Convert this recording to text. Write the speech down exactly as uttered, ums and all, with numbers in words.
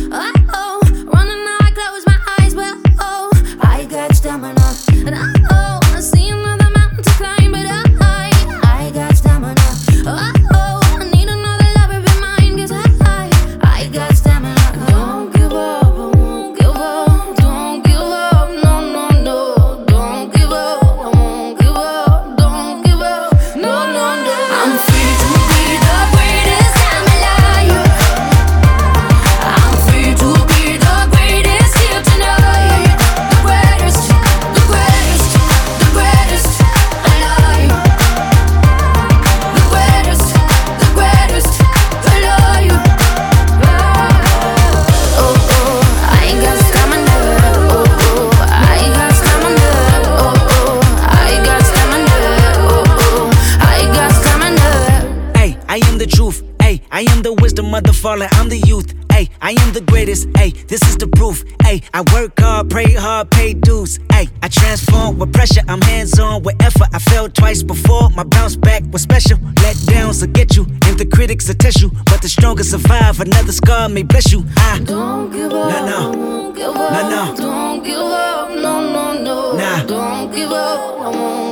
Oh, oh, running now I close my eyes, but oh, I got stamina. And oh, I see another mountain to climb, but I, I got stamina. Oh, oh, I need another lover be mine, 'cause I, I got stamina. Don't give up, I won't give up. Don't give up, no, no, no. Don't give up, I won't give up. Don't give up, no, no, no. I'm free to be the greatest, I'm alive. I'm free to be the greatest here tonight. The greatest, the greatest, the greatest alive. The greatest, the greatest alive. Oh, oh, I got stamina. Oh, oh, I got stamina. Oh, oh, I got stamina. Oh, oh, I got stamina. Ay, I am the truth. Ay, I am the wisdom of the fallen. I'm the youth. Ay, I am the greatest. Ay, this is the proof. Ay, I work hard, pray hard, pay dues. Ay, I transform with pressure. I'm hands on with effort. I fell twice before. My bounce back was special. Let downs will get you, and the critics will test you. But the strongest survive. Another scar may bless you. I Don't give up, No, no. I won't give up. No, no. Don't give up, no, no, no. Nah. Don't give up, I won't